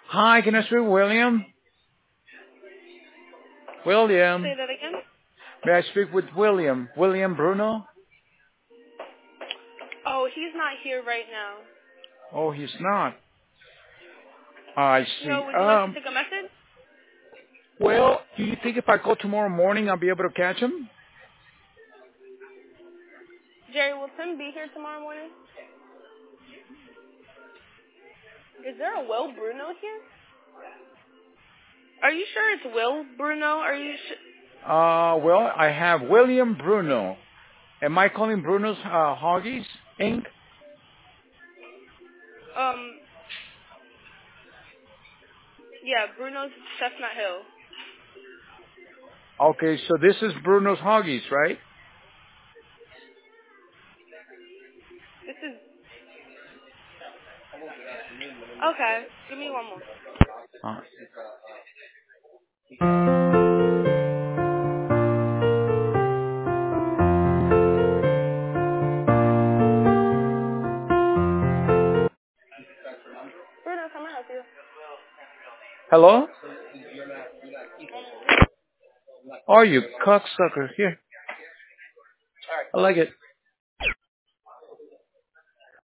Hi, can I speak with William? William. Say that again? May I speak with William? William Bruno? Oh, he's not here right now. Oh, he's not. I see. No, would you like to take a message? Well, do you think if I call tomorrow morning, I'll be able to catch him? Jerry, will Tim be here tomorrow morning? Is there a Will Bruno here? Are you sure it's Will Bruno? Are you sure? Well, I have William Bruno. Am I calling Bruno's Hoggies Inc.? Yeah, Bruno's Chestnut Hill. Okay, so this is Bruno's Hoggies, right? This is... Okay, give me one more. Uh, Bruno, come and help you. Hello? Oh, you cocksucker. Here. I like it.